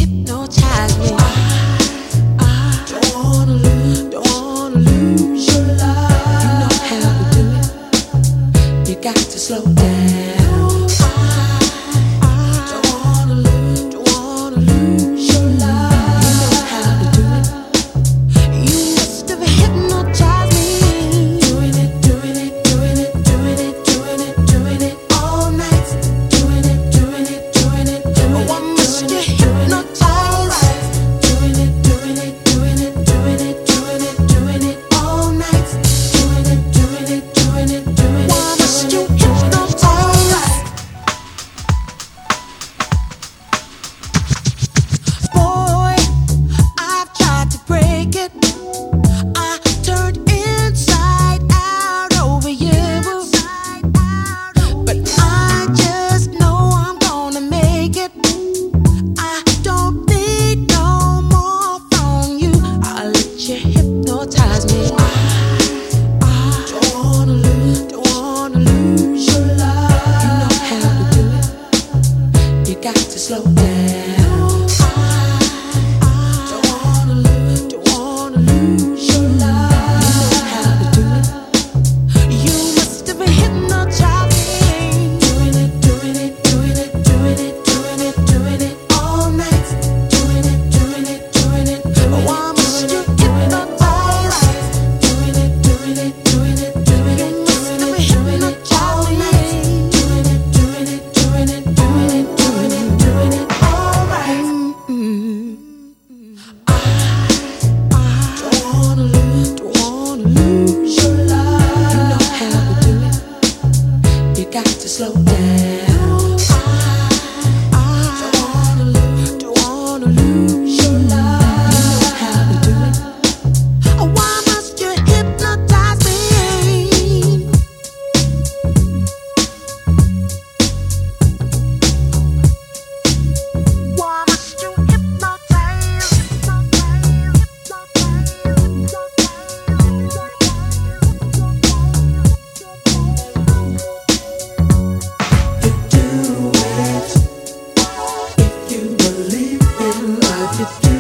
hypnotize me. I don't wanna lose your love. You know how to do it. You got to slow down. Slow down. Don't wanna lose your love. You know how to do it. You must have been hypnotized. Doing it all night. Doing it. Why must you hypnotize? Doing it. You must have been hypnotized all night. Doing it. Got to slow down. Don't wanna lose your love. You know how to do it. Why must you hypnotize me? Why must you hypnotize? You do it if you believe in life.